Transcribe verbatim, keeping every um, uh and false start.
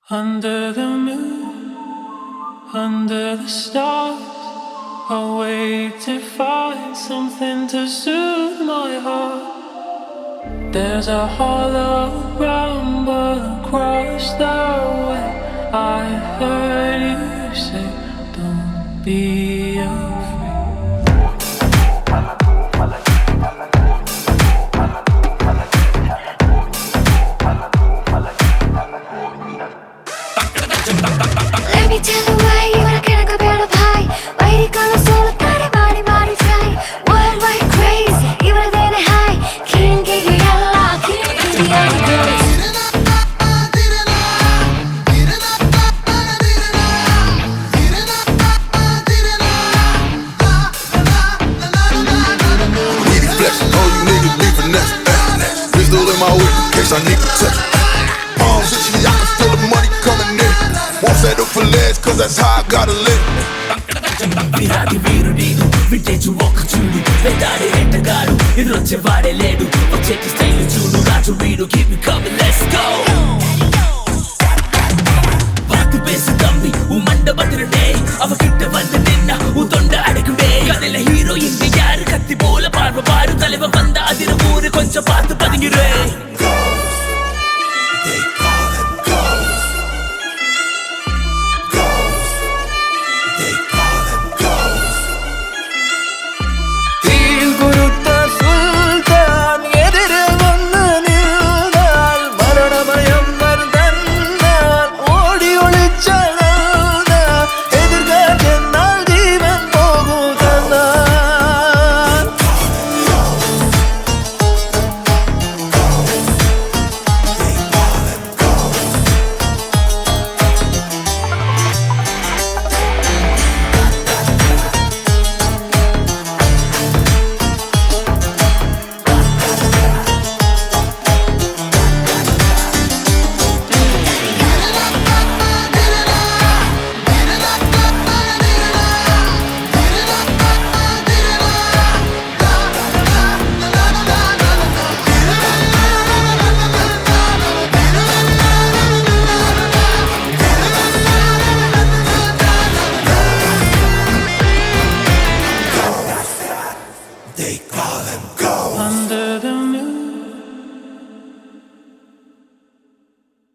Under the moon, under the stars, I wait to find something to soothe my heart. There's a hollow rumble across the way. I heard you say, don't be afraid. Let me tell you why you wanna get a better pie. Why you gonna solo body body body try? Worldwide crazy, even than a high. Can't get you yellow, can't get you yellow. Pistol in my whip in case I need protection. Palms itchy, I can feel the money coming in. Won't settle for less, cause that's how I gotta live. విరాగి వీరు నీడు vintage ఒక చూడు వేదాడి ఎట్టగాడు ఎదురొచ్చే వాడే లేడు వచ్చేటి style చూడు రాజు వీడు keep me coming let's go వాతి పేసి తమ్మి ఊ మండ బదిరడే అవ కిట్ట వంద నిన్న ఊ తొండ అడకుడే కదల హీరో ఇంటి యారు కత్తి పోల పార్వ పారు తలవ వంద అదిర ఊరు కొంచెం పాత పదిగిరే